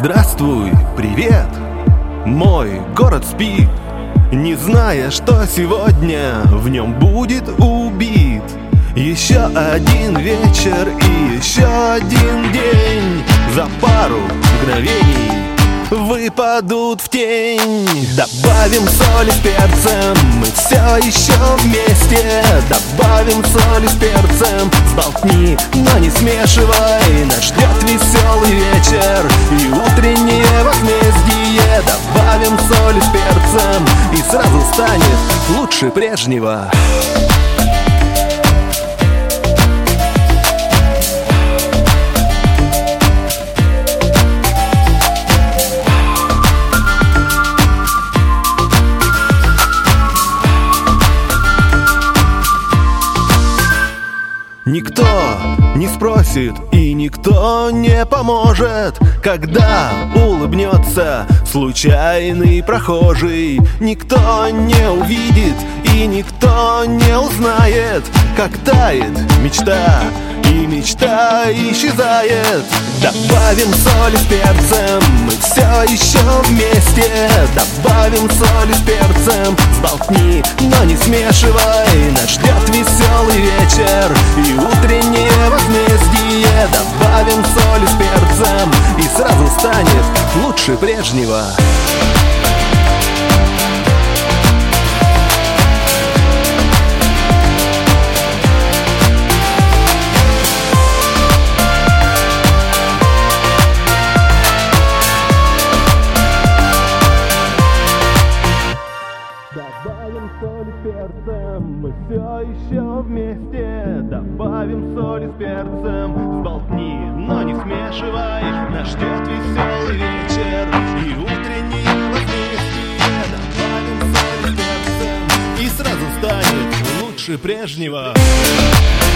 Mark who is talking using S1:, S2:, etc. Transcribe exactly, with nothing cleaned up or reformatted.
S1: Здравствуй, привет, мой город спит, не зная, что сегодня в нем будет убит. Еще один вечер и еще один день за пару мгновений выпадут в тень. Добавим соли с перцем, мы все еще вместе. Добавим соли с перцем, сболтни, но не смешивай. Нас ждет веселый вечер и утреннее возмездие. Добавим соли с перцем, и сразу станет лучше прежнего. Никто не спросит и никто не поможет, когда улыбнется случайный прохожий. Никто не увидит и никто не узнает, как тает мечта, и мечта исчезает. Добавим соли с перцем, мы все еще вместе. Добавим соли с перцем, сболтни, но не смешивай. Нас ждет веселый вечер и утреннее возмездие. Добавим соли с перцем, и сразу станет лучше прежнего. Добавим соли с перцем, мы все еще вместе. Добавим соли с перцем, сболтни, но не смешивай. Нас ждет веселый вечер и утреннее возмездие. Добавим соли с перцем, и сразу станет лучше прежнего.